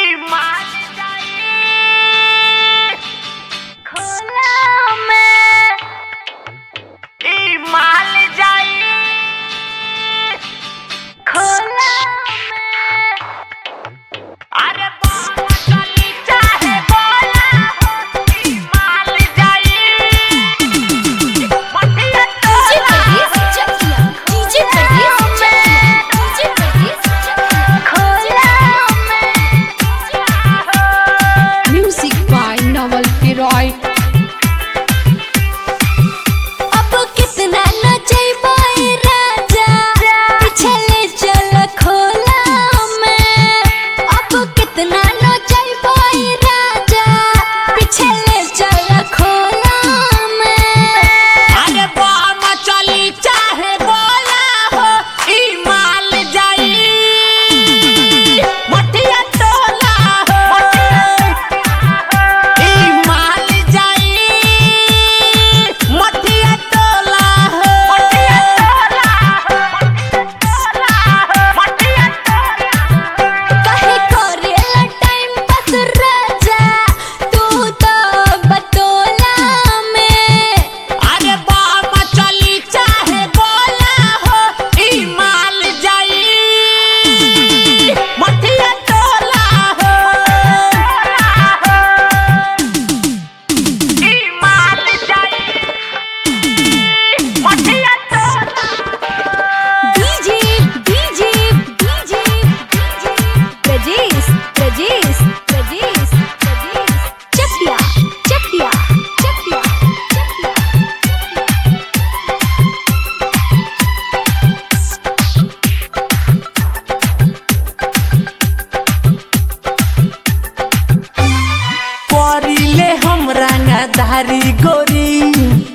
धारी गोरी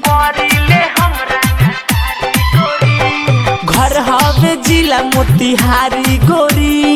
घर हवे जिला मोतिहारी गोरी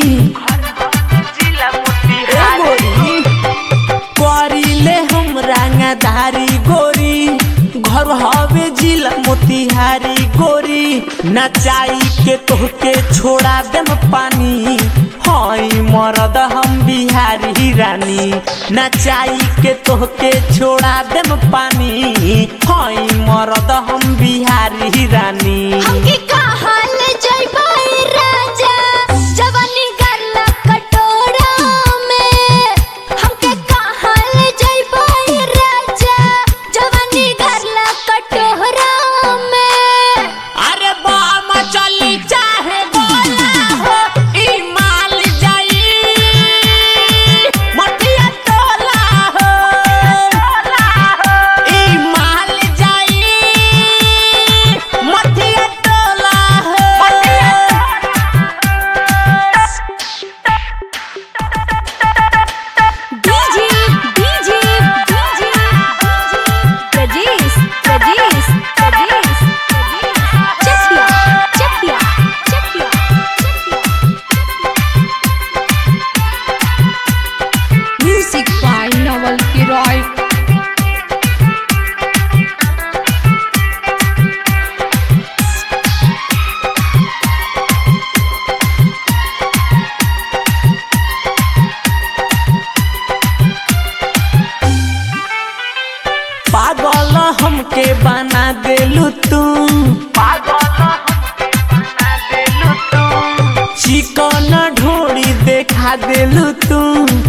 करिले हम रंगधारी गोरी घर हवे जिला मोतिहारी गोरी नचाई के तोहके छोड़ा देम पानी हई मरद हम बिहारी रानी नचाई के तोहके छोड़ा देम पानी हई मरद हम बिहारी रानी हमके कहाँ ले जाइबा राजा जवानी गल्ला कटोरा में हमके कहाँ ले जाइबा राजा जवानी गल्ला कटोरा में अरे बाम चली चाहे बोला हो ई माल जाई मटिया टोला हो ई माल जाई मटिया टोला हो DJ Prajesh Chatiya music by Naval Kiray. पागल हमके बना देलू तू चिकन ढोड़ी देखा देलू तू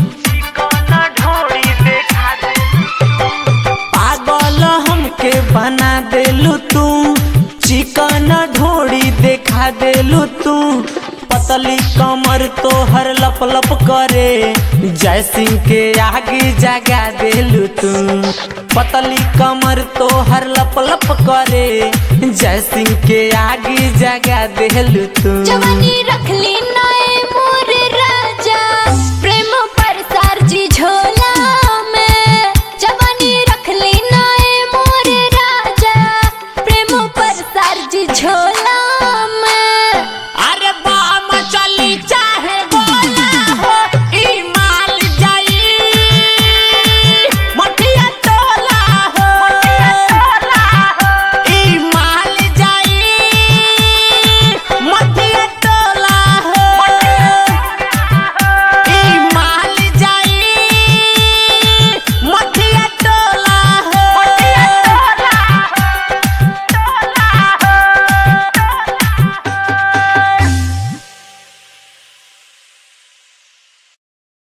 पागल हमके बना देलू तू चिकन ढोड़ी देखा देलू तू पतली कमर तो हर लप लप करे जय सिंह के आगे जगा देलू तू पतली कमर तो हर लप लप करे जय सिंह के आगे जगा देलू तू जवानी रखली